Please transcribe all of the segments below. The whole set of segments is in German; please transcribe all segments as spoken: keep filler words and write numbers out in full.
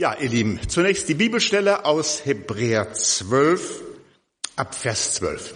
Ja, ihr Lieben, zunächst die Bibelstelle aus Hebräer zwölf, ab Vers zwölf.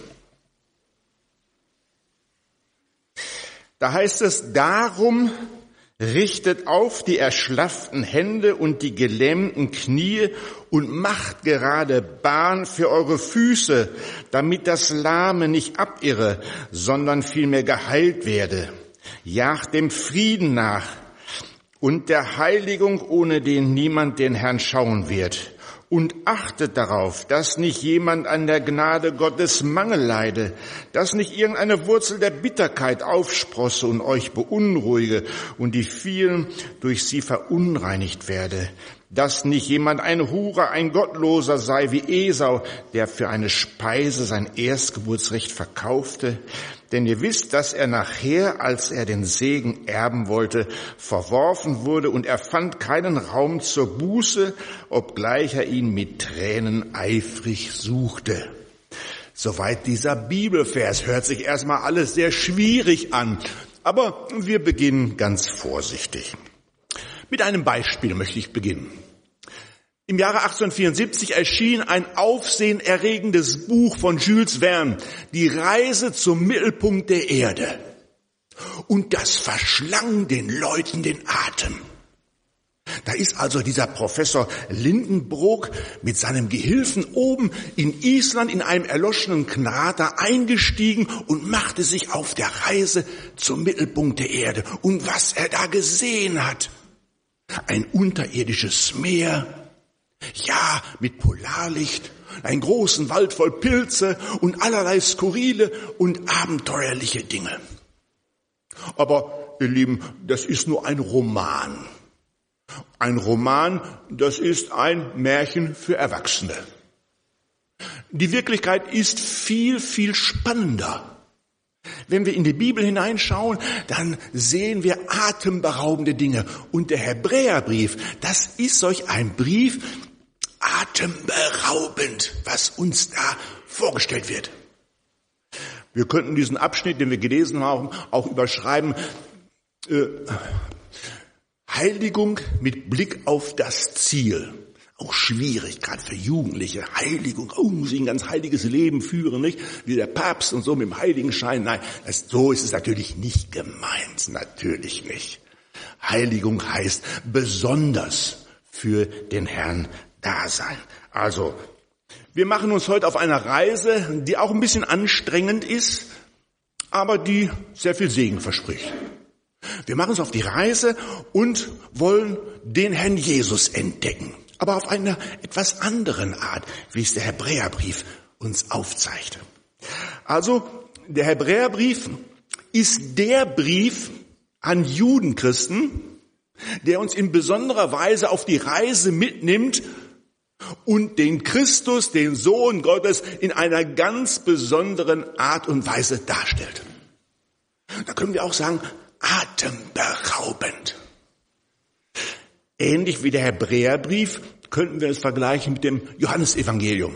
Da heißt es, darum richtet auf die erschlafften Hände und die gelähmten Knie und macht gerade Bahn für eure Füße, damit das Lahme nicht abirre, sondern vielmehr geheilt werde. Jagt dem Frieden nach und der Heiligung, ohne den niemand den Herrn schauen wird. Und achtet darauf, dass nicht jemand an der Gnade Gottes Mangel leide, dass nicht irgendeine Wurzel der Bitterkeit aufsprosse und euch beunruhige und die vielen durch sie verunreinigt werde, dass nicht jemand ein Hurer, ein Gottloser sei wie Esau, der für eine Speise sein Erstgeburtsrecht verkaufte. Denn ihr wisst, dass er nachher, als er den Segen erben wollte, verworfen wurde und er fand keinen Raum zur Buße, obgleich er ihn mit Tränen eifrig suchte. Soweit dieser Bibelvers. Hört sich erstmal alles sehr schwierig an, aber wir beginnen ganz vorsichtig. Mit einem Beispiel möchte ich beginnen. Im Jahre achtzehnhundertvierundsiebzig erschien ein aufsehenerregendes Buch von Jules Verne, Die Reise zum Mittelpunkt der Erde. Und das verschlang den Leuten den Atem. Da ist also dieser Professor Lindenbroek mit seinem Gehilfen oben in Island in einem erloschenen Krater eingestiegen und machte sich auf der Reise zum Mittelpunkt der Erde. Und was er da gesehen hat, ein unterirdisches Meer, ja, mit Polarlicht, einen großen Wald voll Pilze und allerlei skurrile und abenteuerliche Dinge. Aber, ihr Lieben, das ist nur ein Roman. Ein Roman, das ist ein Märchen für Erwachsene. Die Wirklichkeit ist viel, viel spannender. Wenn wir in die Bibel hineinschauen, dann sehen wir atemberaubende Dinge. Und der Hebräerbrief, das ist solch ein Brief, atemberaubend, was uns da vorgestellt wird. Wir könnten diesen Abschnitt, den wir gelesen haben, auch überschreiben, äh, Heiligung mit Blick auf das Ziel. Auch schwierig, gerade für Jugendliche. Heiligung, oh, muss ich ein ganz heiliges Leben führen, nicht? Wie der Papst und so mit dem Heiligenschein. Nein, das, so ist es natürlich nicht gemeint. Natürlich nicht. Heiligung heißt besonders für den Herrn da sein. Also, wir machen uns heute auf eine Reise, die auch ein bisschen anstrengend ist, aber die sehr viel Segen verspricht. Wir machen uns auf die Reise und wollen den Herrn Jesus entdecken. Aber auf einer etwas anderen Art, wie es der Hebräerbrief uns aufzeigt. Also, der Hebräerbrief ist der Brief an Judenchristen, der uns in besonderer Weise auf die Reise mitnimmt und den Christus, den Sohn Gottes, in einer ganz besonderen Art und Weise darstellt. Da können wir auch sagen, atemberaubend. Ähnlich wie der Hebräerbrief könnten wir es vergleichen mit dem Johannesevangelium.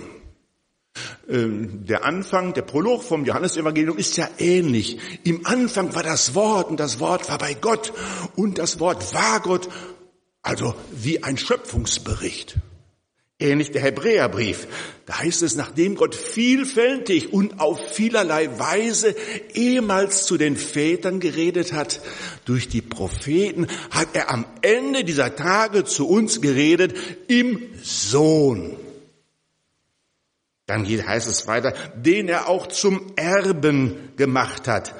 Der Anfang, der Prolog vom Johannesevangelium ist ja ähnlich. Im Anfang war das Wort und das Wort war bei Gott und das Wort war Gott, also wie ein Schöpfungsbericht. Ähnlich der Hebräerbrief. Da heißt es, nachdem Gott vielfältig und auf vielerlei Weise ehemals zu den Vätern geredet hat, durch die Propheten, hat er am Ende dieser Tage zu uns geredet im Sohn. Dann heißt es weiter, den er auch zum Erben gemacht hat,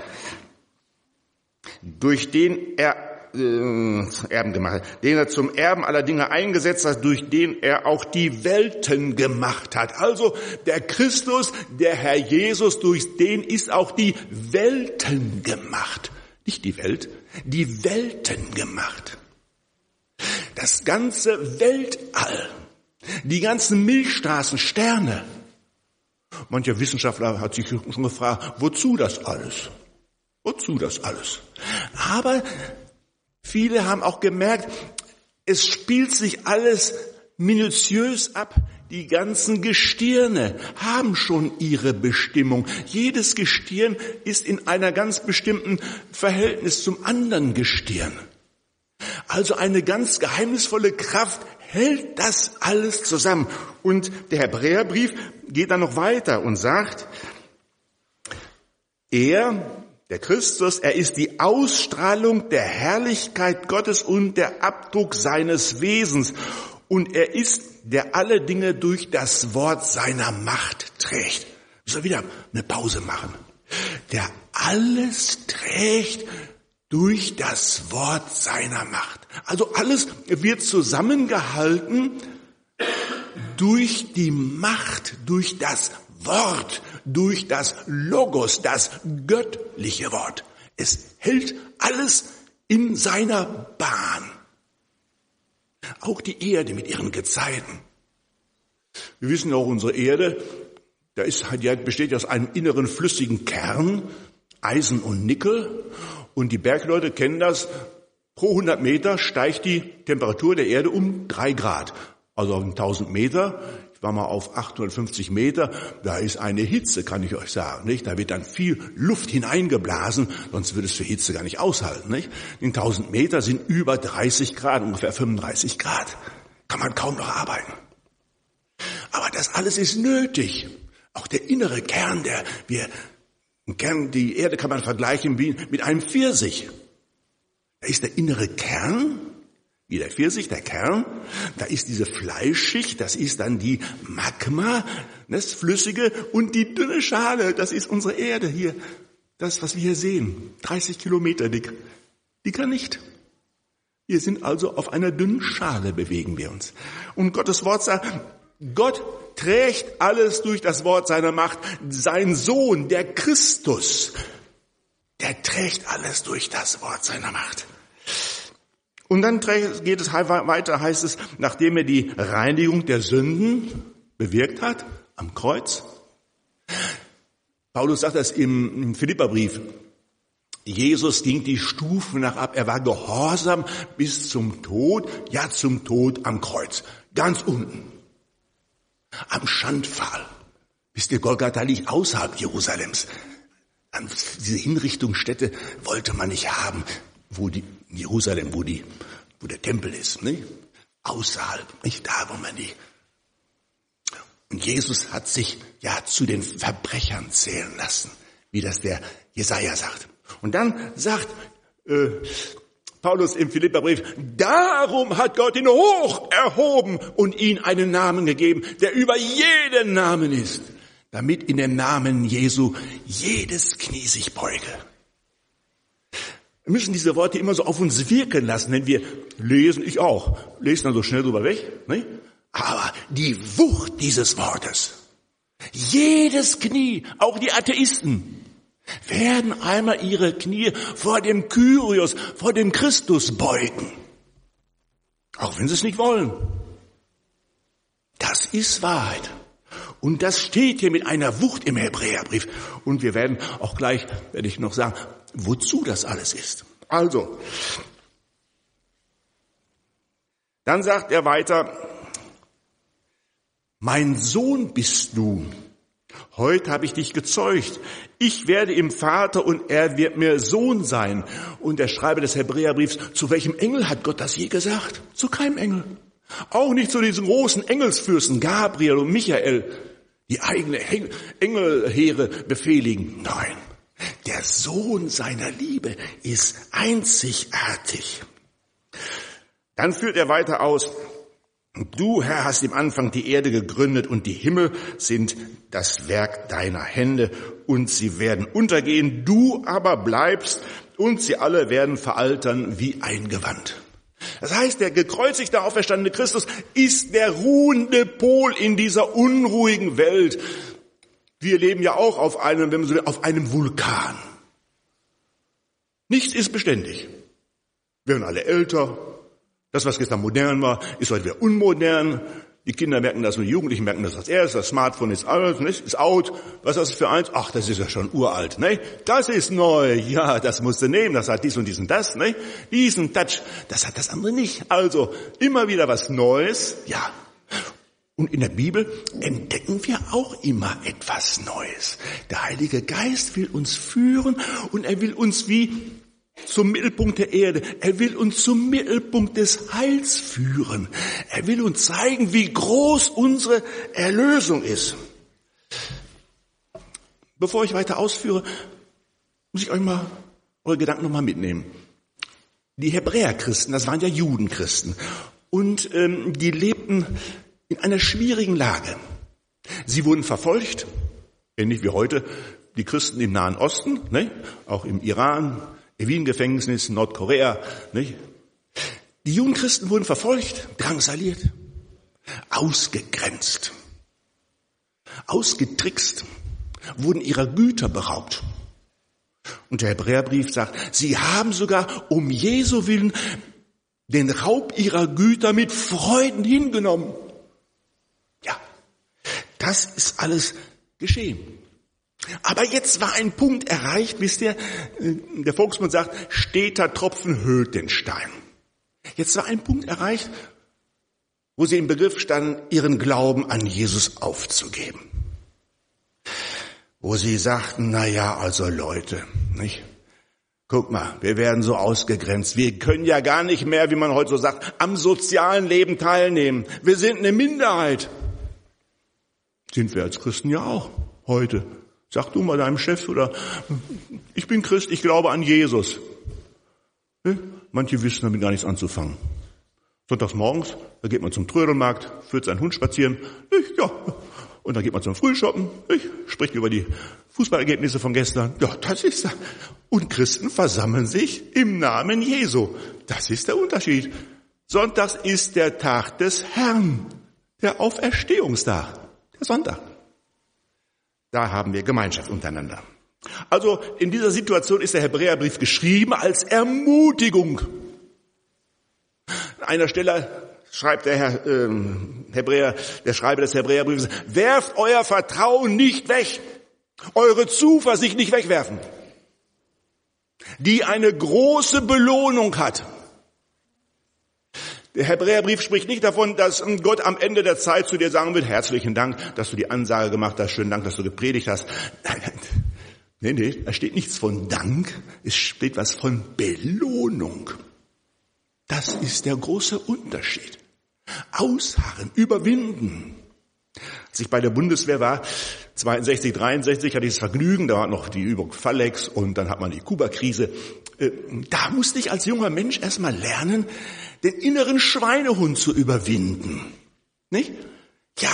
durch den er Erben gemacht hat, den er zum Erben aller Dinge eingesetzt hat, durch den er auch die Welten gemacht hat. Also der Christus, der Herr Jesus, durch den ist auch die Welten gemacht. Nicht die Welt, die Welten gemacht. Das ganze Weltall, die ganzen Milchstraßen, Sterne. Mancher Wissenschaftler hat sich schon gefragt, wozu das alles? Wozu das alles? Aber viele haben auch gemerkt, es spielt sich alles minutiös ab. Die ganzen Gestirne haben schon ihre Bestimmung. Jedes Gestirn ist in einer ganz bestimmten Verhältnis zum anderen Gestirn. Also eine ganz geheimnisvolle Kraft hält das alles zusammen. Und der Hebräerbrief geht dann noch weiter und sagt, er, der Christus, er ist die Ausstrahlung der Herrlichkeit Gottes und der Abdruck seines Wesens. Und er ist, der alle Dinge durch das Wort seiner Macht trägt. Ich soll wieder eine Pause machen. Der alles trägt durch das Wort seiner Macht. Also alles wird zusammengehalten durch die Macht, durch das Wort, durch das Logos, das göttliche Wort. Es hält alles in seiner Bahn. Auch die Erde mit ihren Gezeiten. Wir wissen auch, unsere Erde, da ist, die besteht aus einem inneren flüssigen Kern, Eisen und Nickel. Und die Bergleute kennen das. Pro hundert Meter steigt die Temperatur der Erde um drei Grad. Also auf tausend Meter. Ich war mal auf achthundertfünfzig Meter. Da ist eine Hitze, kann ich euch sagen, nicht? Da wird dann viel Luft hineingeblasen. Sonst würde es für Hitze gar nicht aushalten, nicht? In tausend Meter sind über dreißig Grad, ungefähr fünfunddreißig Grad. Kann man kaum noch arbeiten. Aber das alles ist nötig. Auch der innere Kern, der wir Kern, die Erde kann man vergleichen wie mit einem Pfirsich. Da ist der innere Kern, wie der Pfirsich, der Kern. Da ist diese Fleischschicht, das ist dann die Magma, das Flüssige, und die dünne Schale, das ist unsere Erde hier. Das, was wir hier sehen, dreißig Kilometer dick. Dicker nicht. Wir sind also auf einer dünnen Schale, bewegen wir uns. Und Gottes Wort sagt, Gott trägt alles durch das Wort seiner Macht. Sein Sohn, der Christus, der trägt alles durch das Wort seiner Macht. Und dann geht es weiter, heißt es, nachdem er die Reinigung der Sünden bewirkt hat, am Kreuz. Paulus sagt das im Philipperbrief. Jesus ging die Stufen nach ab. Er war gehorsam bis zum Tod, ja zum Tod am Kreuz. Ganz unten. Am Schandpfahl. Wisst ihr, Golgatha liegt außerhalb Jerusalems. Diese Hinrichtungsstätte wollte man nicht haben, wo die, in Jerusalem, wo die, wo der Tempel ist, nicht? Außerhalb, nicht da, wo man die. Und Jesus hat sich ja zu den Verbrechern zählen lassen, wie das der Jesaja sagt. Und dann sagt äh, Paulus im Philipperbrief, darum hat Gott ihn hoch erhoben und ihm einen Namen gegeben, der über jeden Namen ist, damit in dem Namen Jesu jedes Knie sich beuge. Wir müssen diese Worte immer so auf uns wirken lassen, wenn wir lesen, ich auch, lesen dann so schnell drüber weg, ne? Aber die Wucht dieses Wortes, jedes Knie, auch die Atheisten, werden einmal ihre Knie vor dem Kyrios, vor dem Christus beugen. Auch wenn sie es nicht wollen. Das ist Wahrheit. Und das steht hier mit einer Wucht im Hebräerbrief. Und wir werden auch gleich, werde ich noch sagen, wozu das alles ist. Also, dann sagt er weiter, mein Sohn bist du. Heute habe ich dich gezeugt. Ich werde ihm Vater und er wird mir Sohn sein. Und der Schreiber des Hebräerbriefs, zu welchem Engel hat Gott das je gesagt? Zu keinem Engel. Auch nicht zu diesen großen Engelsfürsten Gabriel und Michael, die eigene Engelheere befehligen. Nein, der Sohn seiner Liebe ist einzigartig. Dann führt er weiter aus. Du, Herr, hast im Anfang die Erde gegründet und die Himmel sind das Werk deiner Hände und sie werden untergehen. Du aber bleibst und sie alle werden veraltern wie ein Gewand. Das heißt, der gekreuzigte, auferstandene Christus ist der ruhende Pol in dieser unruhigen Welt. Wir leben ja auch auf einem, wenn man so will, auf einem Vulkan. Nichts ist beständig. Wir werden alle älter. Das, was gestern modern war, ist heute wieder unmodern. Die Kinder merken das und die Jugendlichen merken das als erstes. Das Smartphone ist alt, nicht? Ist out. Was ist das für eins? Ach, das ist ja schon uralt, ne? Das ist neu. Ja, das musst du nehmen. Das hat dies und dies und das, ne? Diesen Touch. Das hat das andere nicht. Also, immer wieder was Neues. Ja. Und in der Bibel entdecken wir auch immer etwas Neues. Der Heilige Geist will uns führen und er will uns wie zum Mittelpunkt der Erde. Er will uns zum Mittelpunkt des Heils führen. Er will uns zeigen, wie groß unsere Erlösung ist. Bevor ich weiter ausführe, muss ich euch mal eure Gedanken nochmal mitnehmen. Die Hebräerchristen, das waren ja Judenchristen. Und ähm, die lebten in einer schwierigen Lage. Sie wurden verfolgt, ähnlich wie heute die Christen im Nahen Osten, ne? Auch im Iran, Evin-Gefängnis, Nordkorea. Ne? Die Judenchristen wurden verfolgt, drangsaliert, ausgegrenzt, ausgetrickst, wurden ihrer Güter beraubt. Und der Hebräerbrief sagt, sie haben sogar um Jesu willen den Raub ihrer Güter mit Freuden hingenommen. Ja, das ist alles geschehen. Aber jetzt war ein Punkt erreicht, wisst ihr, der Volksmund sagt, steter Tropfen höhlt den Stein. Jetzt war ein Punkt erreicht, wo sie im Begriff standen, ihren Glauben an Jesus aufzugeben. Wo sie sagten, na ja, also Leute, nicht? Guck mal, wir werden so ausgegrenzt. Wir können ja gar nicht mehr, wie man heute so sagt, am sozialen Leben teilnehmen. Wir sind eine Minderheit. Sind wir als Christen ja auch heute. Sag du mal deinem Chef oder ich bin Christ, ich glaube an Jesus. Manche wissen damit gar nichts anzufangen. Sonntags morgens, da geht man zum Trödelmarkt, führt seinen Hund spazieren. Ja, und dann geht man zum Frühshoppen, spricht über die Fußballergebnisse von gestern. Ja, das ist das. Und Christen versammeln sich im Namen Jesu. Das ist der Unterschied. Sonntags ist der Tag des Herrn, der Auferstehungstag, der Sonntag. Da haben wir Gemeinschaft untereinander. Also in dieser Situation ist der Hebräerbrief geschrieben als Ermutigung. An einer Stelle schreibt der Herr, äh, Hebräer, der Schreiber des Hebräerbriefes, werft euer Vertrauen nicht weg, eure Zuversicht nicht wegwerfen, die eine große Belohnung hat. Der Hebräerbrief spricht nicht davon, dass Gott am Ende der Zeit zu dir sagen wird, herzlichen Dank, dass du die Ansage gemacht hast, schönen Dank, dass du gepredigt hast. Nee, nee, da steht nichts von Dank, es steht was von Belohnung. Das ist der große Unterschied. Ausharren, überwinden. Als ich bei der Bundeswehr war, zweiundsechzig, dreiundsechzig, hatte ich das Vergnügen, da war noch die Übung Phalanx und dann hat man die Kuba-Krise. Da musste ich als junger Mensch erstmal lernen, den inneren Schweinehund zu überwinden. Nicht? Ja,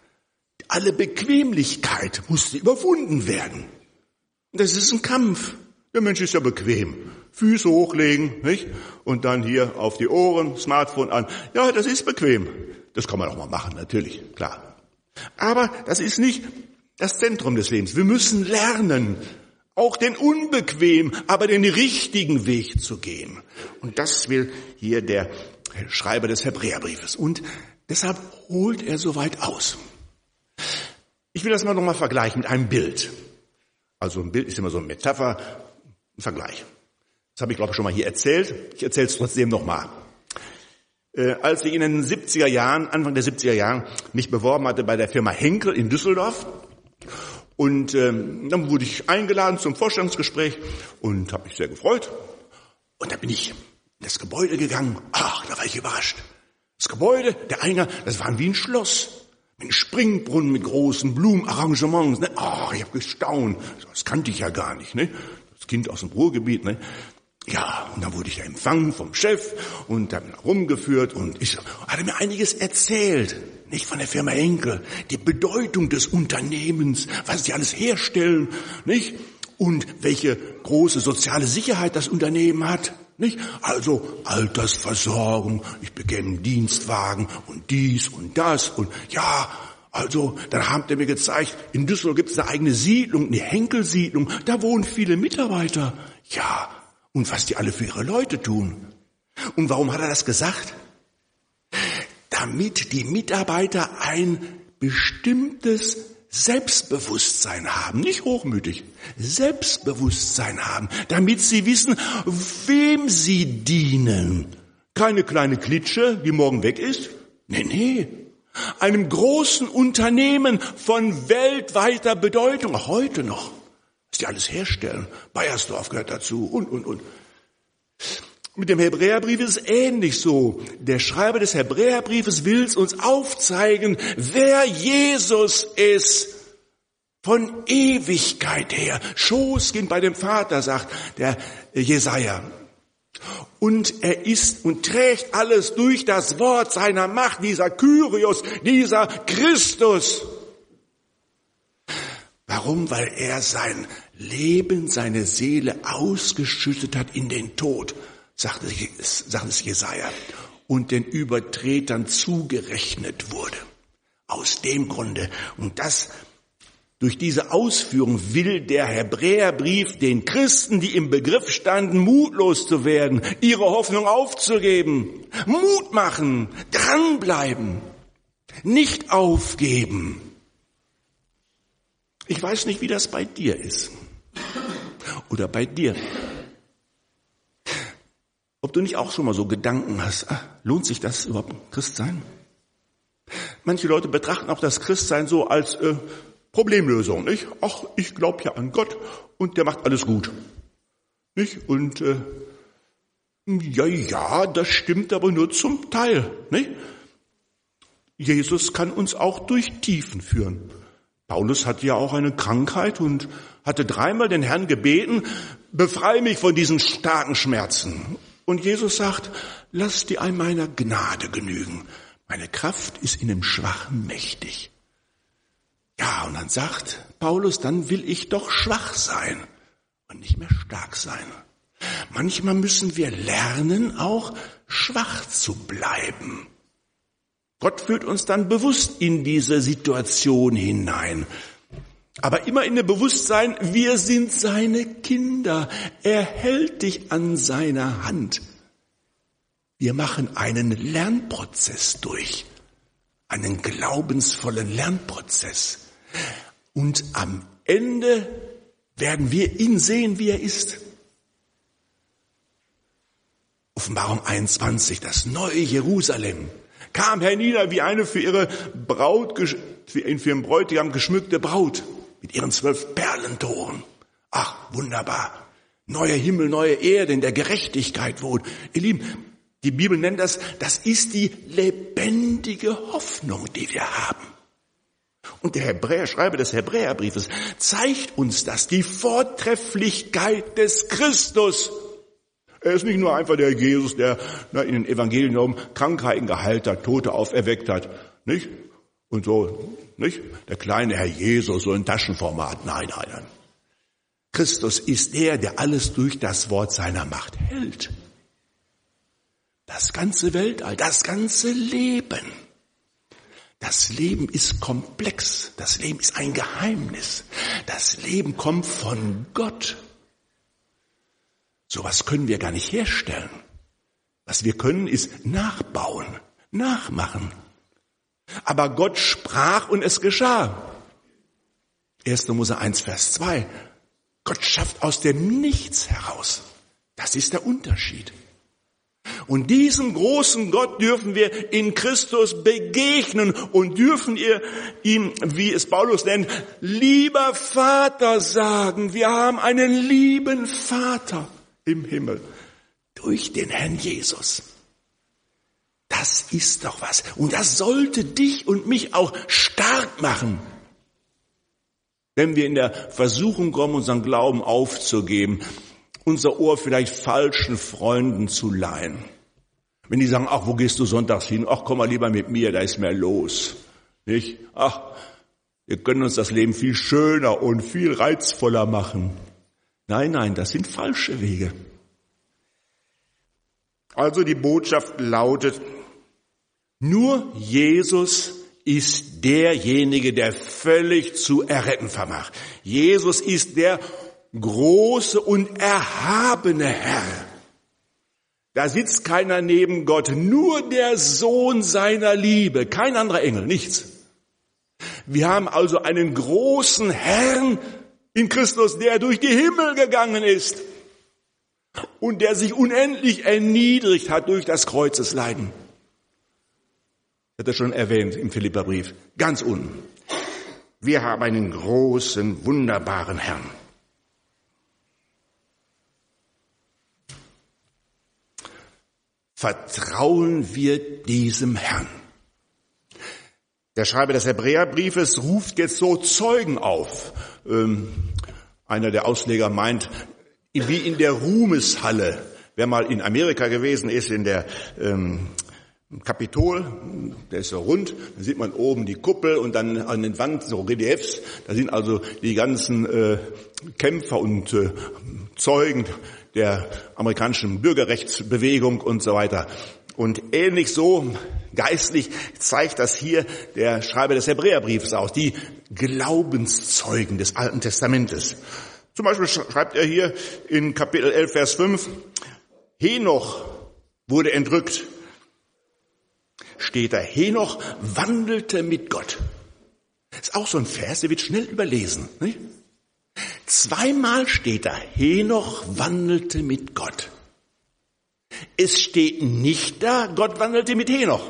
alle Bequemlichkeit musste überwunden werden. Das ist ein Kampf. Der Mensch ist ja bequem. Füße hochlegen, nicht? Und dann hier auf die Ohren, Smartphone an. Ja, das ist bequem. Das kann man auch mal machen, natürlich, klar. Aber das ist nicht das Zentrum des Lebens. Wir müssen lernen, auch den unbequem, aber den richtigen Weg zu gehen. Und das will hier der Schreiber des Hebräerbriefes. Und deshalb holt er so weit aus. Ich will das mal nochmal vergleichen mit einem Bild. Also ein Bild ist immer so eine Metapher, ein Vergleich. Das habe ich, glaube ich, schon mal hier erzählt. Ich erzähle es trotzdem nochmal. Äh, als ich in den siebziger Jahren, Anfang der siebziger Jahren, mich beworben hatte bei der Firma Henkel in Düsseldorf. Und ähm, dann wurde ich eingeladen zum Vorstellungsgespräch und habe mich sehr gefreut. Und dann bin ich in das Gebäude gegangen. Ach, da war ich überrascht. Das Gebäude, der Eingang, das war wie ein Schloss. Mit einem Springbrunnen, mit großen Blumenarrangements. Ne? Ach, ich habe gestaunt. Das kannte ich ja gar nicht. Ne? Das Kind aus dem Ruhrgebiet. Ne? Ja, und dann wurde ich empfangen vom Chef und dann rumgeführt und ich hatte mir einiges erzählt. Nicht von der Firma Henkel, die Bedeutung des Unternehmens, was sie alles herstellen, nicht? Und welche große soziale Sicherheit das Unternehmen hat, nicht? Also Altersversorgung, ich bekäme einen Dienstwagen und dies und das und ja, also dann hat er mir gezeigt, in Düsseldorf gibt es eine eigene Siedlung, eine Henkel-Siedlung, da wohnen viele Mitarbeiter. Ja, und was die alle für ihre Leute tun. Und warum hat er das gesagt? Damit die Mitarbeiter ein bestimmtes Selbstbewusstsein haben, nicht hochmütig, Selbstbewusstsein haben, damit sie wissen, wem sie dienen. Keine kleine Klitsche, die morgen weg ist. Nee, nee. Einem großen Unternehmen von weltweiter Bedeutung, auch heute noch, was die alles herstellen. Bayersdorf gehört dazu und, und, und. Mit dem Hebräerbrief ist es ähnlich so. Der Schreiber des Hebräerbriefes will uns aufzeigen, wer Jesus ist. Von Ewigkeit her. Schoßkind bei dem Vater, sagt der Jesaja. Und er ist und trägt alles durch das Wort seiner Macht, dieser Kyrios, dieser Christus. Warum? Weil er sein Leben, seine Seele ausgeschüttet hat in den Tod, sagt es, sagt es Jesaja, und den Übertretern zugerechnet wurde. Aus dem Grunde. Und das Durch diese Ausführung will der Hebräerbrief den Christen, die im Begriff standen, mutlos zu werden, ihre Hoffnung aufzugeben, Mut machen, dranbleiben, nicht aufgeben. Ich weiß nicht, wie das bei dir ist oder bei dir. Ob du nicht auch schon mal so Gedanken hast, ah, lohnt sich das überhaupt, Christsein? Manche Leute betrachten auch das Christsein so als äh, Problemlösung, nicht? Ach, ich glaube ja an Gott und der macht alles gut, nicht? Und äh, ja, ja, das stimmt aber nur zum Teil, nicht? Jesus kann uns auch durch Tiefen führen. Paulus hatte ja auch eine Krankheit und hatte dreimal den Herrn gebeten, befreie mich von diesen starken Schmerzen. Und Jesus sagt, lass dir an meiner Gnade genügen. Meine Kraft ist in dem Schwachen mächtig. Ja, und dann sagt Paulus, dann will ich doch schwach sein und nicht mehr stark sein. Manchmal müssen wir lernen, auch schwach zu bleiben. Gott führt uns dann bewusst in diese Situation hinein. Aber immer in dem Bewusstsein, wir sind seine Kinder. Er hält dich an seiner Hand. Wir machen einen Lernprozess durch, einen glaubensvollen Lernprozess. Und am Ende werden wir ihn sehen, wie er ist. Offenbarung einundzwanzig, das neue Jerusalem, kam hernieder wie eine für ihre Braut, für ihren Bräutigam geschmückte Braut mit ihren zwölf Perlentoren. Ach, wunderbar. Neuer Himmel, neue Erde, in der Gerechtigkeit wohnt. Ihr Lieben, die Bibel nennt das, das ist die lebendige Hoffnung, die wir haben. Und der Hebräer, Schreiber des Hebräerbriefes zeigt uns das, die Vortrefflichkeit des Christus. Er ist nicht nur einfach der Jesus, der na, in den Evangelien um Krankheiten geheilt hat, Tote auferweckt hat, nicht? Und so, nicht? Der kleine Herr Jesus, so ein Taschenformat. Nein, nein, nein. Christus ist der, der alles durch das Wort seiner Macht hält. Das ganze Weltall, das ganze Leben. Das Leben ist komplex. Das Leben ist ein Geheimnis. Das Leben kommt von Gott. Sowas können wir gar nicht herstellen. Was wir können, ist nachbauen, nachmachen. Aber Gott sprach und es geschah. erster Mose eins, Vers zwei. Gott schafft aus dem Nichts heraus. Das ist der Unterschied. Und diesem großen Gott dürfen wir in Christus begegnen und dürfen ihr ihm, wie es Paulus nennt, lieber Vater sagen. Wir haben einen lieben Vater im Himmel durch den Herrn Jesus. Das ist doch was. Und das sollte dich und mich auch stark machen. Wenn wir in der Versuchung kommen, unseren Glauben aufzugeben, unser Ohr vielleicht falschen Freunden zu leihen. Wenn die sagen, ach, wo gehst du sonntags hin? Ach, komm mal lieber mit mir, da ist mehr los. Nicht? Ach, wir können uns das Leben viel schöner und viel reizvoller machen. Nein, nein, das sind falsche Wege. Also die Botschaft lautet, nur Jesus ist derjenige, der völlig zu erretten vermag. Jesus ist der große und erhabene Herr. Da sitzt keiner neben Gott, nur der Sohn seiner Liebe, kein anderer Engel, nichts. Wir haben also einen großen Herrn in Christus, der durch die Himmel gegangen ist und der sich unendlich erniedrigt hat durch das Kreuzesleiden. Das hat er schon erwähnt im Philipperbrief, ganz unten. Wir haben einen großen, wunderbaren Herrn. vertrauen wir diesem Herrn. Der Schreiber des Hebräerbriefes ruft jetzt so Zeugen auf. Ähm, einer der Ausleger meint, wie in der Ruhmeshalle. Wer mal in Amerika gewesen ist, in der ähm, Kapitol, der ist so rund, da sieht man oben die Kuppel und dann an den Wänden so Reliefs, da sind also die ganzen äh, Kämpfer und äh, Zeugen der amerikanischen Bürgerrechtsbewegung und so weiter. Und ähnlich so geistlich zeigt das hier der Schreiber des Hebräerbriefs aus, die Glaubenszeugen des Alten Testamentes. Zum Beispiel schreibt er hier in Kapitel elf, Vers fünf, Henoch wurde entrückt. Steht da, Henoch wandelte mit Gott. Ist auch so ein Vers, der wird schnell überlesen. Nicht? Zweimal steht da, Henoch wandelte mit Gott. Es steht nicht da, Gott wandelte mit Henoch.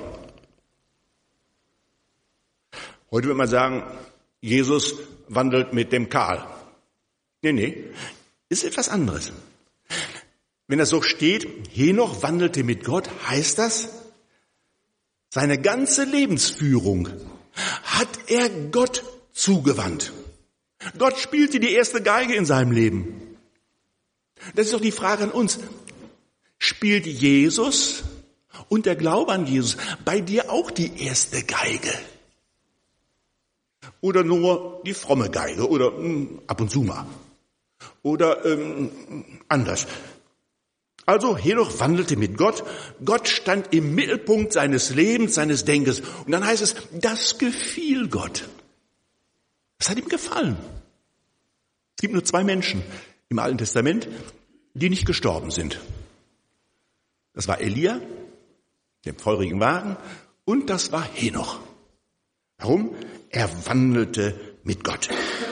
Heute würde man sagen, Jesus wandelt mit dem Karl. Nee, nee, ist etwas anderes. Wenn das so steht, Henoch wandelte mit Gott, heißt das, seine ganze Lebensführung hat er Gott zugewandt. Gott spielte die erste Geige in seinem Leben. Das ist doch die Frage an uns. Spielt Jesus und der Glaube an Jesus bei dir auch die erste Geige? Oder nur die fromme Geige oder mh, ab und zu mal? Oder ähm, anders? Also Henoch wandelte mit Gott. Gott stand im Mittelpunkt seines Lebens, seines Denkens. Und dann heißt es, das gefiel Gott. Das hat ihm gefallen. Es gibt nur zwei Menschen im Alten Testament, die nicht gestorben sind. Das war Elia, der im feurigen Wagen, und das war Henoch. Warum? Er wandelte mit Gott.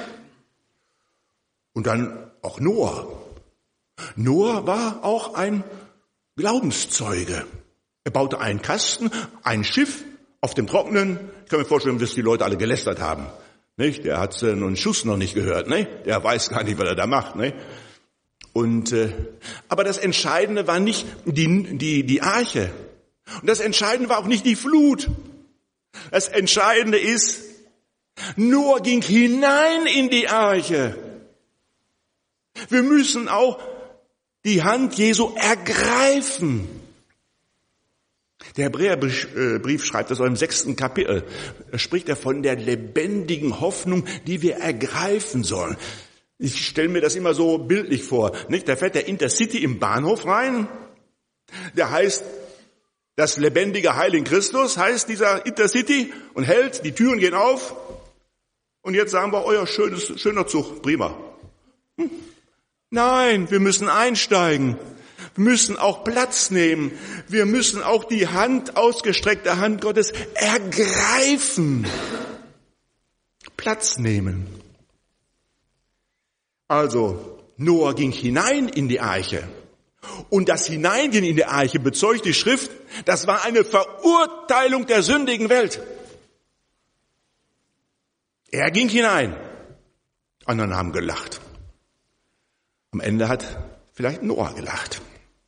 Und dann auch Noah. Noah war auch ein Glaubenszeuge. Er baute einen Kasten, ein Schiff auf dem Trockenen. Ich kann mir vorstellen, dass die Leute alle gelästert haben. Nicht? Der hat äh, noch einen Schuss noch nicht gehört. Nicht? Der weiß gar nicht, was er da macht. Nicht? Und äh, aber das Entscheidende war nicht die, die, die Arche. Und das Entscheidende war auch nicht die Flut. Das Entscheidende ist, Noah ging hinein in die Arche. Wir müssen auch die Hand Jesu ergreifen. Der Hebräerbrief schreibt das auch im sechsten Kapitel. Da spricht er von der lebendigen Hoffnung, die wir ergreifen sollen. Ich stelle mir das immer so bildlich vor. Nicht? Da fährt der Intercity im Bahnhof rein. Der heißt, das lebendige Heil in Christus, heißt dieser Intercity und hält, die Türen gehen auf. Und jetzt sagen wir, euer schönes, schöner Zug, prima. Hm. Nein, wir müssen einsteigen. Wir müssen auch Platz nehmen. Wir müssen auch die Hand, ausgestreckte Hand Gottes ergreifen. Platz nehmen. Also, Noah ging hinein in die Arche. Und das Hineingehen in die Arche bezeugt die Schrift, das war eine Verurteilung der sündigen Welt. Er ging hinein. Andere haben gelacht. Am Ende hat vielleicht Noah gelacht.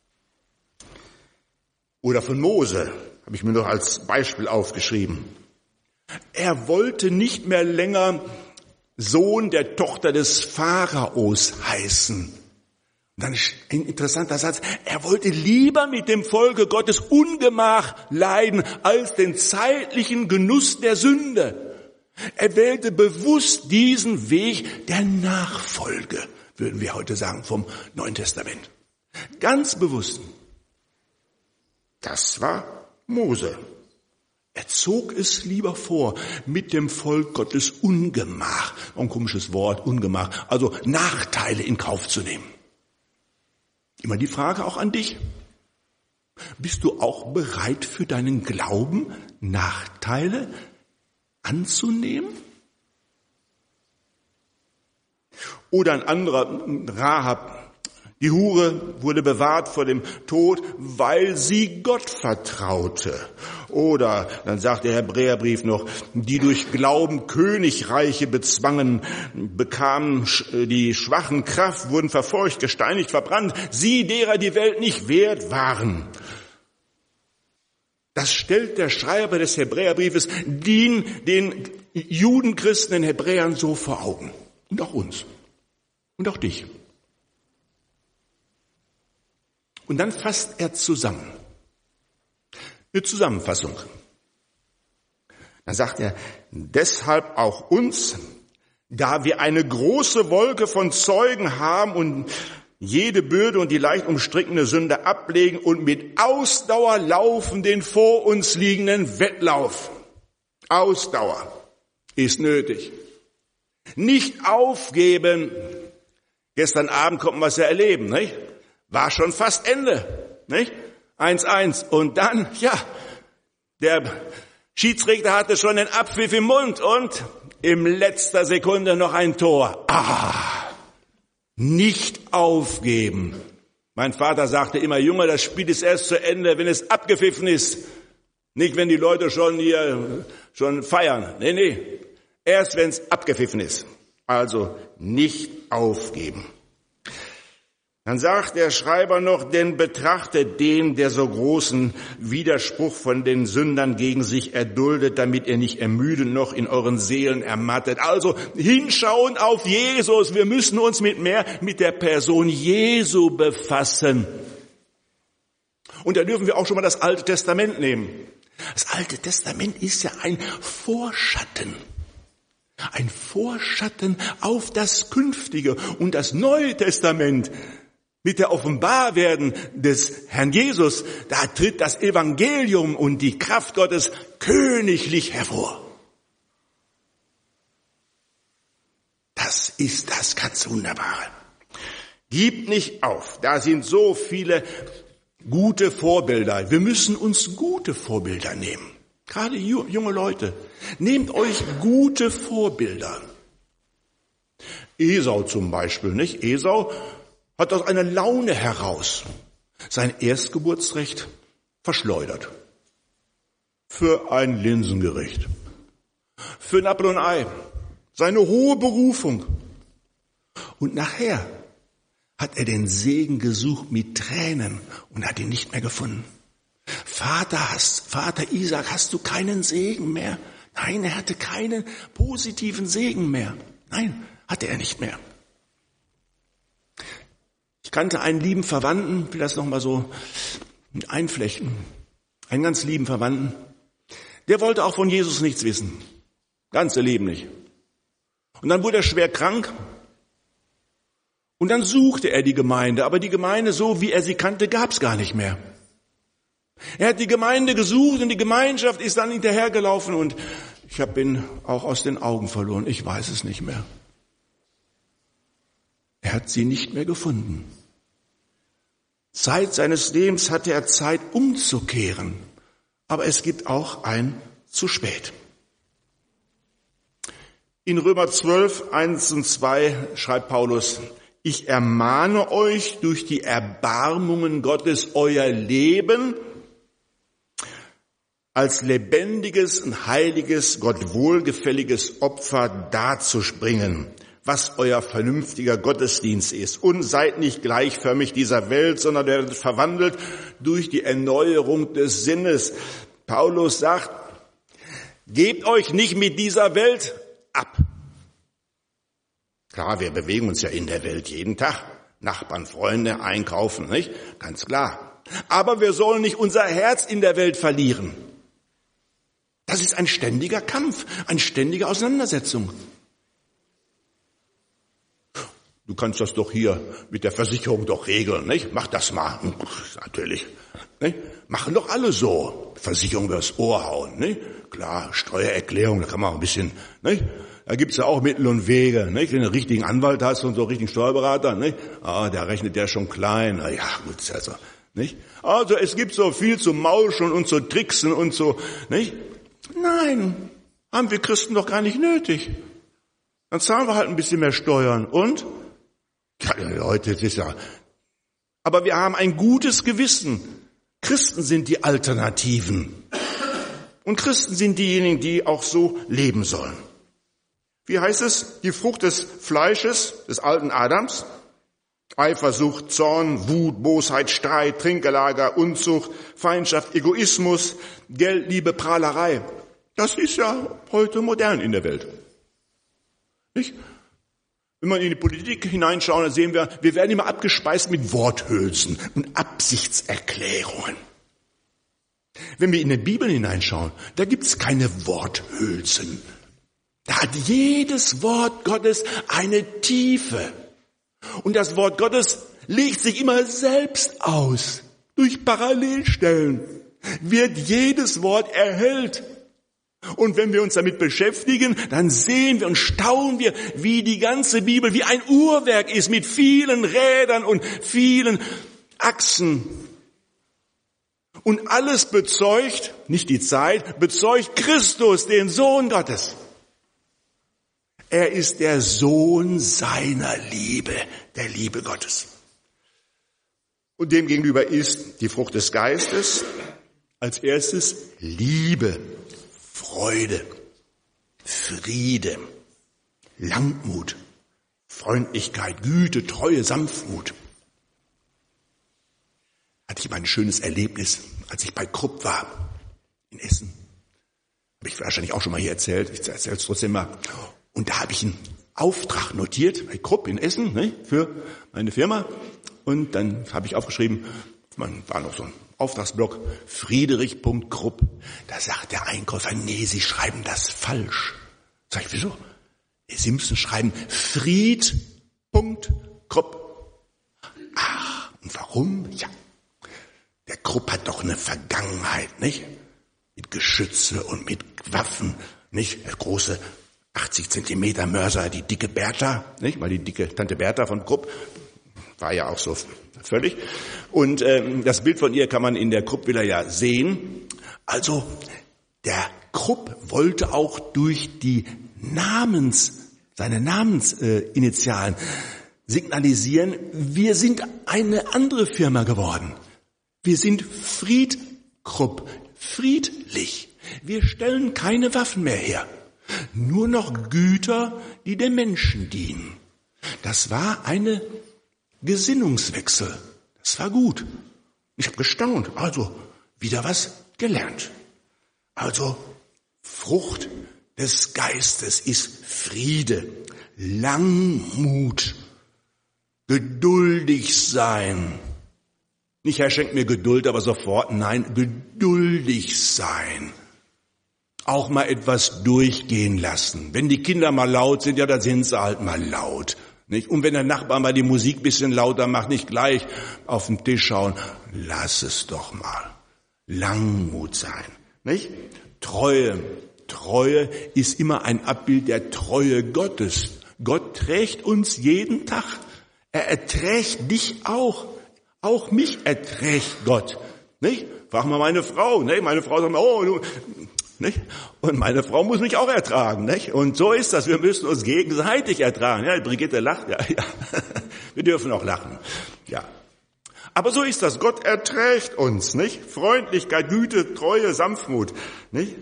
Oder von Mose, habe ich mir noch als Beispiel aufgeschrieben. Er wollte nicht mehr länger Sohn der Tochter des Pharaos heißen. Und dann ist ein interessanter Satz. Er wollte lieber mit dem Volke Gottes Ungemach leiden, als den zeitlichen Genuss der Sünde. Er wählte bewusst diesen Weg der Nachfolge, würden wir heute sagen, vom Neuen Testament. Ganz bewusst. Das war Mose. Er zog es lieber vor, mit dem Volk Gottes Ungemach, ein komisches Wort, Ungemach, also Nachteile in Kauf zu nehmen. Immer die Frage auch an dich. Bist du auch bereit für deinen Glauben, Nachteile anzunehmen? Oder ein anderer, Rahab, die Hure wurde bewahrt vor dem Tod, weil sie Gott vertraute. Oder, dann sagt der Hebräerbrief noch, die durch Glauben Königreiche bezwangen, bekamen die schwachen Kraft, wurden verfolgt, gesteinigt, verbrannt, sie, derer die Welt nicht wert waren. Das stellt der Schreiber des Hebräerbriefes den, den Judenchristen, den Hebräern so vor Augen. Und auch uns. Und auch dich. Und dann fasst er zusammen. Eine Zusammenfassung. Dann sagt er, deshalb auch uns, da wir eine große Wolke von Zeugen haben und jede Bürde und die leicht umstrickende Sünde ablegen und mit Ausdauer laufen den vor uns liegenden Wettlauf. Ausdauer ist nötig. Nicht aufgeben. Gestern Abend konnten wir es ja erleben, nicht? War schon fast Ende, nicht? eins eins. Und dann, ja, der Schiedsrichter hatte schon den Abpfiff im Mund und im letzter Sekunde noch ein Tor. Ah! Nicht aufgeben. Mein Vater sagte immer, Junge, das Spiel ist erst zu Ende, wenn es abgepfiffen ist. Nicht, wenn die Leute schon hier schon feiern. Nee, nee. Erst, wenn es abgepfiffen ist. Also nicht aufgeben. Dann sagt der Schreiber noch, denn betrachtet den, der so großen Widerspruch von den Sündern gegen sich erduldet, damit ihr nicht ermüdet noch in euren Seelen ermattet. Also hinschauen auf Jesus. Wir müssen uns mit mehr mit der Person Jesu befassen. Und da dürfen wir auch schon mal das Alte Testament nehmen. Das Alte Testament ist ja ein Vorschatten. Ein Vorschatten auf das Künftige. Und das Neue Testament mit der Offenbarwerden des Herrn Jesus, da tritt das Evangelium und die Kraft Gottes königlich hervor. Das ist das ganz Wunderbare. Gib nicht auf, da sind so viele gute Vorbilder. Wir müssen uns gute Vorbilder nehmen. Gerade junge Leute, nehmt euch gute Vorbilder. Esau zum Beispiel, nicht? Esau hat aus einer Laune heraus sein Erstgeburtsrecht verschleudert. Für ein Linsengericht. Für ein Apfel und Ei. Seine hohe Berufung. Und nachher hat er den Segen gesucht mit Tränen und hat ihn nicht mehr gefunden. Vater, hast, Vater Isaac, hast du keinen Segen mehr? Nein, er hatte keinen positiven Segen mehr. Nein, hatte er nicht mehr. Ich kannte einen lieben Verwandten, will das nochmal so einflechten, einen ganz lieben Verwandten, der wollte auch von Jesus nichts wissen, ganze Leben nicht. Und dann wurde er schwer krank und dann suchte er die Gemeinde, aber die Gemeinde, so wie er sie kannte, gab es gar nicht mehr. Er hat die Gemeinde gesucht und die Gemeinschaft ist dann hinterhergelaufen und ich habe ihn auch aus den Augen verloren, ich weiß es nicht mehr. Er hat sie nicht mehr gefunden. Zeit seines Lebens hatte er Zeit umzukehren, aber es gibt auch ein zu spät. In Römer zwölf, eins und zwei schreibt Paulus, ich ermahne euch durch die Erbarmungen Gottes euer Leben als lebendiges und heiliges, Gott wohlgefälliges Opfer darzubringen, was euer vernünftiger Gottesdienst ist. Und seid nicht gleichförmig dieser Welt, sondern werdet verwandelt durch die Erneuerung des Sinnes. Paulus sagt, gebt euch nicht mit dieser Welt ab. Klar, wir bewegen uns ja in der Welt jeden Tag. Nachbarn, Freunde, einkaufen, nicht? Ganz klar. Aber wir sollen nicht unser Herz in der Welt verlieren. Das ist ein ständiger Kampf, eine ständige Auseinandersetzung. Du kannst das doch hier mit der Versicherung doch regeln, nicht? Mach das mal. Natürlich. Nicht? Machen doch alle so. Versicherung übers Ohr hauen, nicht? Klar, Steuererklärung, da kann man auch ein bisschen, nicht? Da gibt's ja auch Mittel und Wege, nicht? Wenn du einen richtigen Anwalt hast und so einen richtigen Steuerberater, nicht? Ah, der rechnet ja schon klein. Na ja, gut, also, nicht? Also, es gibt so viel zu mauschen und zu tricksen und so, nicht? Nein, haben wir Christen doch gar nicht nötig. Dann zahlen wir halt ein bisschen mehr Steuern und? Ja, Leute, das ist ja. Aber wir haben ein gutes Gewissen. Christen sind die Alternativen. Und Christen sind diejenigen, die auch so leben sollen. Wie heißt es? Die Frucht des Fleisches, des alten Adams. Eifersucht, Zorn, Wut, Bosheit, Streit, Trinkgelager, Unzucht, Feindschaft, Egoismus, Geldliebe, Prahlerei. Das ist ja heute modern in der Welt. Nicht? Wenn wir in die Politik hineinschauen, dann sehen wir, wir werden immer abgespeist mit Worthülsen und Absichtserklärungen. Wenn wir in die Bibel hineinschauen, da gibt es keine Worthülsen. Da hat jedes Wort Gottes eine Tiefe. Und das Wort Gottes legt sich immer selbst aus. Durch Parallelstellen wird jedes Wort erhellt. Und wenn wir uns damit beschäftigen, dann sehen wir und staunen wir, wie die ganze Bibel wie ein Uhrwerk ist mit vielen Rädern und vielen Achsen. Und alles bezeugt, nicht die Zeit, bezeugt Christus, den Sohn Gottes. Er ist der Sohn seiner Liebe, der Liebe Gottes. Und demgegenüber ist die Frucht des Geistes als erstes Liebe, Freude, Friede, Langmut, Freundlichkeit, Güte, Treue, Sanftmut. Hatte ich mal ein schönes Erlebnis, als ich bei Krupp war, in Essen. Habe ich wahrscheinlich auch schon mal hier erzählt, ich erzähle es trotzdem mal. Und da habe ich einen Auftrag notiert, bei Krupp in Essen, ne, für meine Firma. Und dann habe ich aufgeschrieben, man war noch so ein Auftragsblock, Friedrich.Krupp. Da sagt der Einkäufer, nee, Sie schreiben das falsch. Sag ich, wieso? Sie müssen schreiben Fried.Krupp. Ach, und warum? Ja, der Krupp hat doch eine Vergangenheit, nicht? Mit Geschütze und mit Waffen, nicht? Der große achtzig Zentimeter Mörser, die dicke Bertha, nicht? Weil die dicke Tante Bertha von Krupp war ja auch so völlig. Und ähm, das Bild von ihr kann man in der Krupp-Villa ja sehen. Also der Krupp wollte auch durch die Namens, seine Namensinitialen äh, signalisieren, wir sind eine andere Firma geworden. Wir sind Fried.Krupp, friedlich. Wir stellen keine Waffen mehr her. Nur noch Güter, die den Menschen dienen. Das war eine Gesinnungswechsel. Das war gut. Ich habe gestaunt. Also wieder was gelernt. Also Frucht des Geistes ist Friede, Langmut, geduldig sein. Nicht, Herr, schenkt mir Geduld, aber sofort, nein, geduldig sein. Auch mal etwas durchgehen lassen. Wenn die Kinder mal laut sind, ja, dann sind sie halt mal laut. Nicht? Und wenn der Nachbar mal die Musik ein bisschen lauter macht, nicht gleich auf den Tisch schauen. Lass es doch mal. Langmut sein. Nicht? Treue. Treue ist immer ein Abbild der Treue Gottes. Gott trägt uns jeden Tag. Er erträgt dich auch. Auch mich erträgt Gott. Nicht? Frag mal meine Frau. Nicht? Meine Frau sagt, oh, du... Nicht? Und meine Frau muss mich auch ertragen. Nicht? Und so ist das. Wir müssen uns gegenseitig ertragen. Ja, Brigitte lacht. Ja, ja. Wir dürfen auch lachen. Ja. Aber so ist das. Gott erträgt uns. Nicht? Freundlichkeit, Güte, Treue, Sanftmut. Nicht?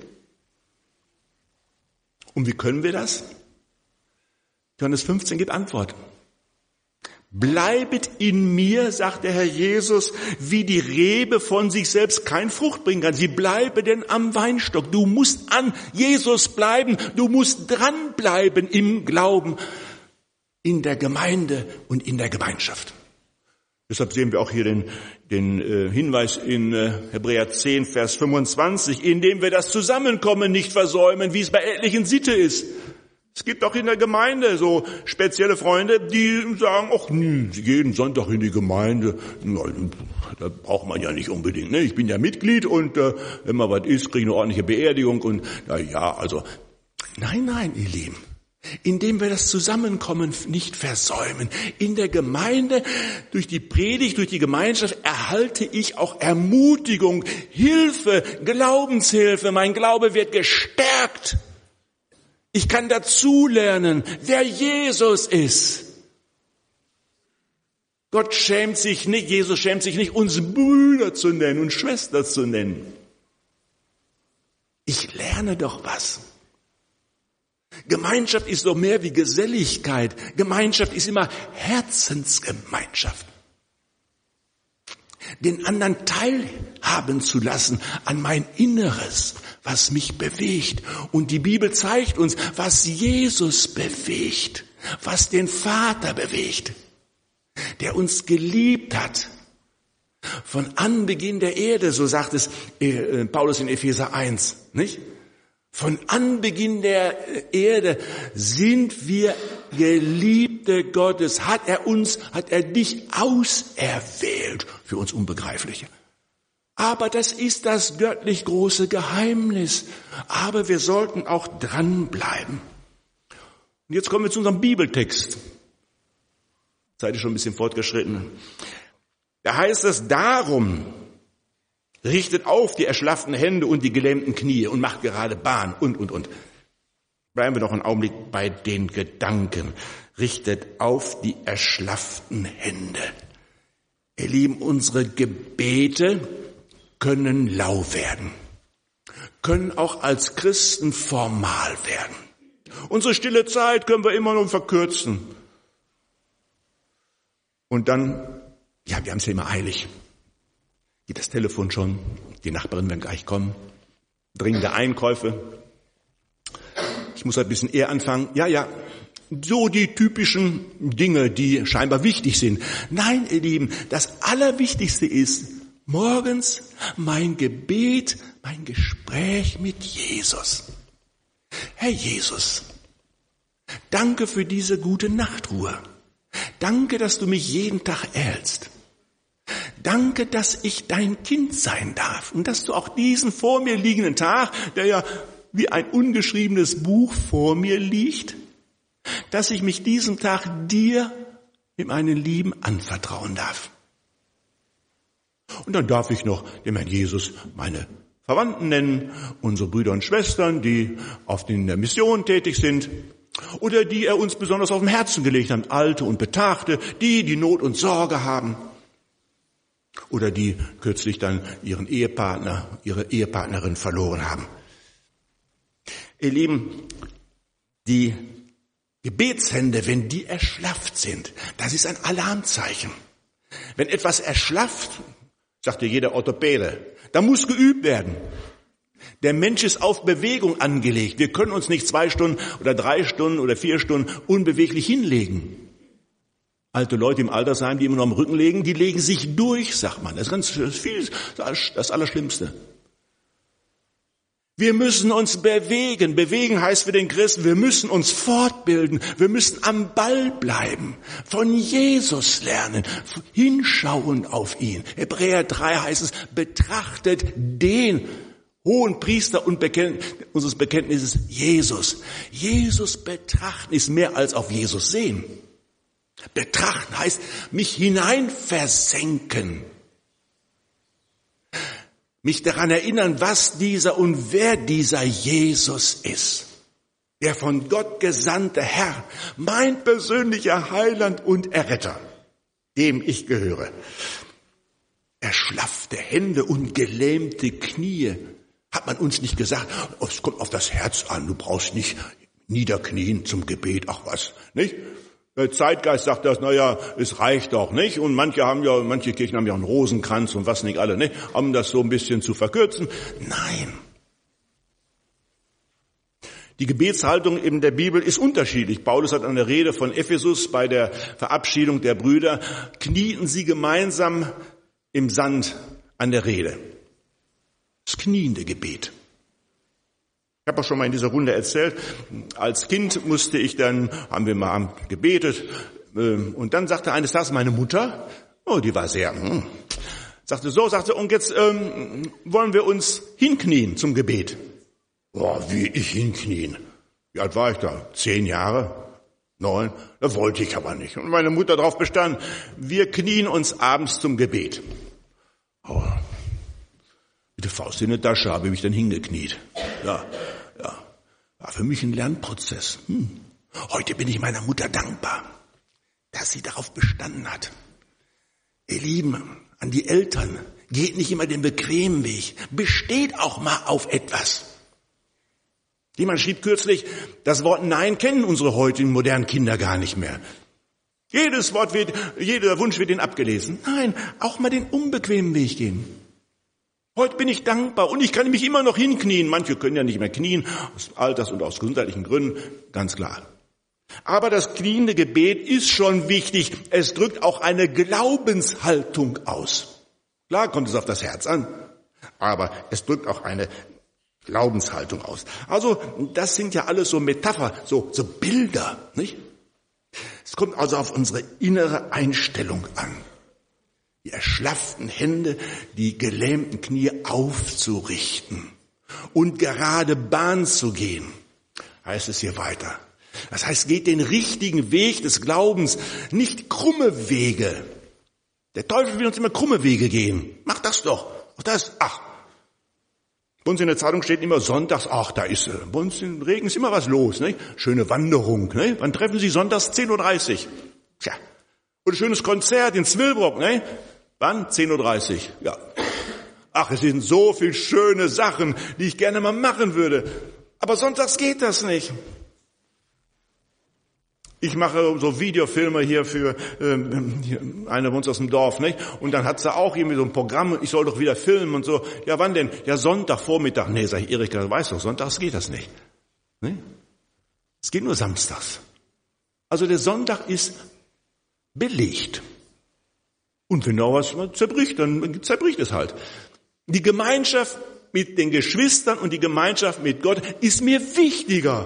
Und wie können wir das? Johannes fünfzehn gibt Antwort. Bleibet in mir, sagt der Herr Jesus, wie die Rebe von sich selbst kein Frucht bringen kann. Sie bleibe denn am Weinstock. Du musst an Jesus bleiben. Du musst dranbleiben im Glauben, in der Gemeinde und in der Gemeinschaft. Deshalb sehen wir auch hier den, den äh, Hinweis in äh, Hebräer zehn, Vers fünfundzwanzig, indem wir das Zusammenkommen nicht versäumen, wie es bei etlichen Sitte ist. Es gibt auch in der Gemeinde so spezielle Freunde, die sagen, ach, nee, jeden Sonntag in die Gemeinde, da braucht man ja nicht unbedingt. Ne? Ich bin ja Mitglied und äh, wenn mal was ist, kriege ich eine ordentliche Beerdigung und na ja, also nein, nein, ihr Lieben, indem wir das Zusammenkommen nicht versäumen. In der Gemeinde, durch die Predigt, durch die Gemeinschaft erhalte ich auch Ermutigung, Hilfe, Glaubenshilfe. Mein Glaube wird gestärkt. Ich kann dazulernen, wer Jesus ist. Gott schämt sich nicht, Jesus schämt sich nicht, uns Brüder zu nennen und Schwester zu nennen. Ich lerne doch was. Gemeinschaft ist doch mehr wie Geselligkeit. Gemeinschaft ist immer Herzensgemeinschaft. Den anderen teilhaben zu lassen an mein Inneres, was mich bewegt. Und die Bibel zeigt uns, was Jesus bewegt, was den Vater bewegt, der uns geliebt hat. Von Anbeginn der Erde, so sagt es Paulus in Epheser eins, nicht? Von Anbeginn der Erde sind wir Geliebte Gottes. Hat er uns, hat er dich auserwählt. Für uns Unbegreifliche. Aber das ist das göttlich große Geheimnis. Aber wir sollten auch dranbleiben. Und jetzt kommen wir zu unserem Bibeltext. Zeit ist schon ein bisschen fortgeschritten. Da heißt es, darum richtet auf die erschlafften Hände und die gelähmten Knie und macht gerade Bahn und, und, und. Bleiben wir noch einen Augenblick bei den Gedanken. Richtet auf die erschlafften Hände. Ihr Lieben, unsere Gebete können lau werden, können auch als Christen formal werden. Unsere stille Zeit können wir immer nur verkürzen. Und dann, ja, wir haben es ja immer eilig. Geht das Telefon schon, die Nachbarin wird gleich kommen, dringende Einkäufe. Ich muss ein bisschen eher anfangen. Ja, ja, so die typischen Dinge, die scheinbar wichtig sind. Nein, ihr Lieben, das Allerwichtigste ist morgens mein Gebet, mein Gespräch mit Jesus. Herr Jesus, danke für diese gute Nachtruhe. Danke, dass du mich jeden Tag erhältst. Danke, dass ich dein Kind sein darf und dass du auch diesen vor mir liegenden Tag, der ja wie ein ungeschriebenes Buch vor mir liegt, dass ich mich diesem Tag dir mit meinen Lieben anvertrauen darf. Und dann darf ich noch dem Herrn Jesus meine Verwandten nennen, unsere Brüder und Schwestern, die auf in der Mission tätig sind oder die er uns besonders auf dem Herzen gelegt hat, Alte und Betagte, die, die Not und Sorge haben oder die kürzlich dann ihren Ehepartner, ihre Ehepartnerin verloren haben. Ihr Lieben, die Gebetshände, wenn die erschlafft sind, das ist ein Alarmzeichen. Wenn etwas erschlafft, sagt dir jeder Orthopäde, da muss geübt werden. Der Mensch ist auf Bewegung angelegt. Wir können uns nicht zwei Stunden oder drei Stunden oder vier Stunden unbeweglich hinlegen. Alte Leute im Altersheim, die immer noch am Rücken liegen, die legen sich durch, sagt man. Das ist ganz viel, das Allerschlimmste. Wir müssen uns bewegen. Bewegen heißt für den Christen, wir müssen uns fortbilden. Wir müssen am Ball bleiben, von Jesus lernen, hinschauen auf ihn. Hebräer drei heißt es, betrachtet den hohen Priester und Bekennt, unseres Bekenntnisses Jesus. Jesus betrachten ist mehr als auf Jesus sehen. Betrachten heißt mich hineinversenken. Mich daran erinnern, was dieser und wer dieser Jesus ist. Der von Gott gesandte Herr, mein persönlicher Heiland und Erretter, dem ich gehöre. Erschlaffte Hände und gelähmte Knie. Hat man uns nicht gesagt, oh, es kommt auf das Herz an, du brauchst nicht niederknien zum Gebet, ach was, nicht? Der Zeitgeist sagt das, naja, es reicht doch, nicht? Und manche haben ja, manche Kirchen haben ja einen Rosenkranz und was nicht alle, nicht? Um das so ein bisschen zu verkürzen. Nein. Die Gebetshaltung in der Bibel ist unterschiedlich. Paulus hat an der Rede von Ephesus bei der Verabschiedung der Brüder, knieten sie gemeinsam im Sand an der Rede. Das kniende Gebet. Ich habe auch schon mal in dieser Runde erzählt, als Kind musste ich dann, haben wir mal gebetet, und dann sagte eines Tages meine Mutter, oh, die war sehr, hm, sagte so, sagte, und jetzt ähm, wollen wir uns hinknien zum Gebet. Boah, wie ich hinknien? Wie alt war ich da? Zehn Jahre? Neun? Da wollte ich aber nicht. Und meine Mutter darauf bestand, wir knien uns abends zum Gebet. Oh, mit der Faust in der Tasche habe ich mich dann hingekniet. Ja, ja, war für mich ein Lernprozess. Hm. Heute bin ich meiner Mutter dankbar, dass sie darauf bestanden hat. Ihr Lieben, an die Eltern, geht nicht immer den bequemen Weg, besteht auch mal auf etwas. Jemand schrieb kürzlich, das Wort Nein kennen unsere heutigen modernen Kinder gar nicht mehr. Jedes Wort wird, jeder Wunsch wird ihnen abgelesen. Nein, auch mal den unbequemen Weg gehen. Heute bin ich dankbar und ich kann mich immer noch hinknien. Manche können ja nicht mehr knien, aus Alters- und aus gesundheitlichen Gründen, ganz klar. Aber das kniende Gebet ist schon wichtig. Es drückt auch eine Glaubenshaltung aus. Klar kommt es auf das Herz an, aber es drückt auch eine Glaubenshaltung aus. Also das sind ja alles so Metapher, so, so Bilder, nicht? Es kommt also auf unsere innere Einstellung an. Die erschlafften Hände, die gelähmten Knie aufzurichten und gerade Bahn zu gehen, heißt es hier weiter. Das heißt, geht den richtigen Weg des Glaubens, nicht krumme Wege. Der Teufel will uns immer krumme Wege gehen. Mach das doch. Auch das, ach. Bei uns in der Zeitung steht immer sonntags, ach, da ist, bei uns im Regen ist immer was los, nicht? Schöne Wanderung, nicht? Wann treffen Sie sonntags? zehn Uhr dreißig. Tja. Und ein schönes Konzert in Zwillbrock, nicht? Wann? zehn Uhr dreißig. Ja. Ach, es sind so viele schöne Sachen, die ich gerne mal machen würde. Aber sonntags geht das nicht. Ich mache so Videofilme hier für ähm, hier, eine bei uns aus dem Dorf, nicht? Und dann hat sie auch irgendwie so ein Programm, ich soll doch wieder filmen und so. Ja, wann denn? Ja, Sonntag, Vormittag. Nee, sag ich, Erika, weißt du, sonntags geht das nicht. Nee? Es geht nur samstags. Also der Sonntag ist belegt. Und wenn da was zerbricht, dann zerbricht es halt. Die Gemeinschaft mit den Geschwistern und die Gemeinschaft mit Gott ist mir wichtiger.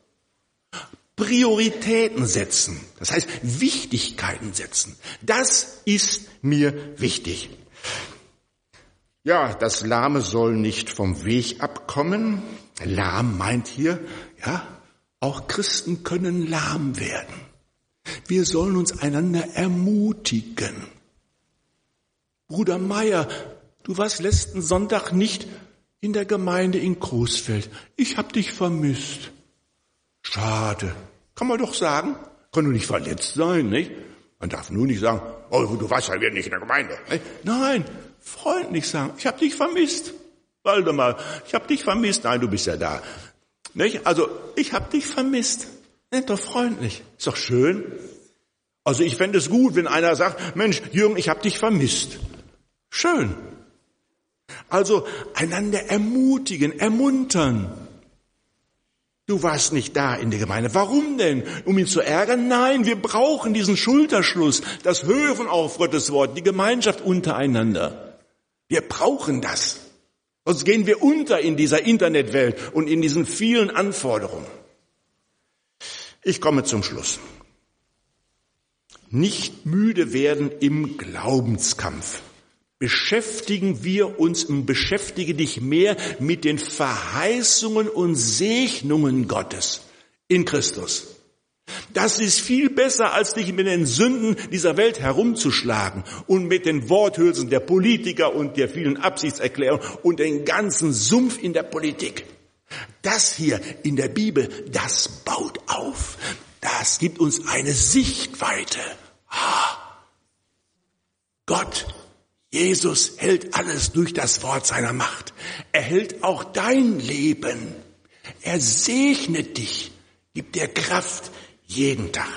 Prioritäten setzen, das heißt Wichtigkeiten setzen, das ist mir wichtig. Ja, das Lahme soll nicht vom Weg abkommen. Lahm meint hier, ja, auch Christen können lahm werden. Wir sollen uns einander ermutigen. Bruder Meier, du warst letzten Sonntag nicht in der Gemeinde in Coesfeld. Ich hab dich vermisst. Schade. Kann man doch sagen. Kann doch nicht verletzt sein, nicht? Man darf nur nicht sagen, oh, du warst ja wieder nicht in der Gemeinde. Nicht? Nein, freundlich sagen, ich habe dich vermisst. Waldemar, ich habe dich vermisst. Nein, du bist ja da. Nicht? Also, ich habe dich vermisst. Nennt doch freundlich. Ist doch schön. Also ich fände es gut, wenn einer sagt, Mensch, Jürgen, ich habe dich vermisst. Schön. Also einander ermutigen, ermuntern. Du warst nicht da in der Gemeinde. Warum denn? Um ihn zu ärgern? Nein, wir brauchen diesen Schulterschluss, das Hören auf Gottes Wort, die Gemeinschaft untereinander. Wir brauchen das. Sonst gehen wir unter in dieser Internetwelt und in diesen vielen Anforderungen. Ich komme zum Schluss. Nicht müde werden im Glaubenskampf. Beschäftigen wir uns und beschäftige dich mehr mit den Verheißungen und Segnungen Gottes in Christus. Das ist viel besser, als dich mit den Sünden dieser Welt herumzuschlagen und mit den Worthülsen der Politiker und der vielen Absichtserklärungen und den ganzen Sumpf in der Politik. Das hier in der Bibel, das baut auf. Das gibt uns eine Sichtweite. Gott, Jesus hält alles durch das Wort seiner Macht. Er hält auch dein Leben. Er segnet dich, gibt dir Kraft jeden Tag.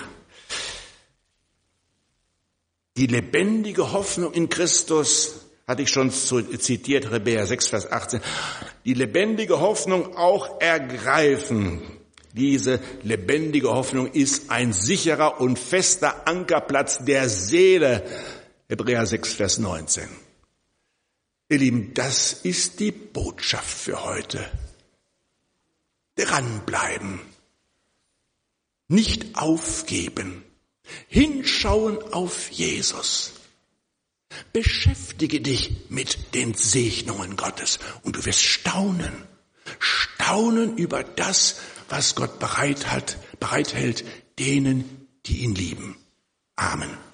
Die lebendige Hoffnung in Christus, hatte ich schon zitiert, Hebräer sechs, Vers achtzehn, die lebendige Hoffnung auch ergreifen. Diese lebendige Hoffnung ist ein sicherer und fester Ankerplatz der Seele. Hebräer sechs, Vers neunzehn. Ihr Lieben, das ist die Botschaft für heute. Dranbleiben. Nicht aufgeben. Hinschauen auf Jesus. Beschäftige dich mit den Segnungen Gottes und du wirst staunen. Staunen über das, was Gott bereit hat, bereithält denen, die ihn lieben. Amen.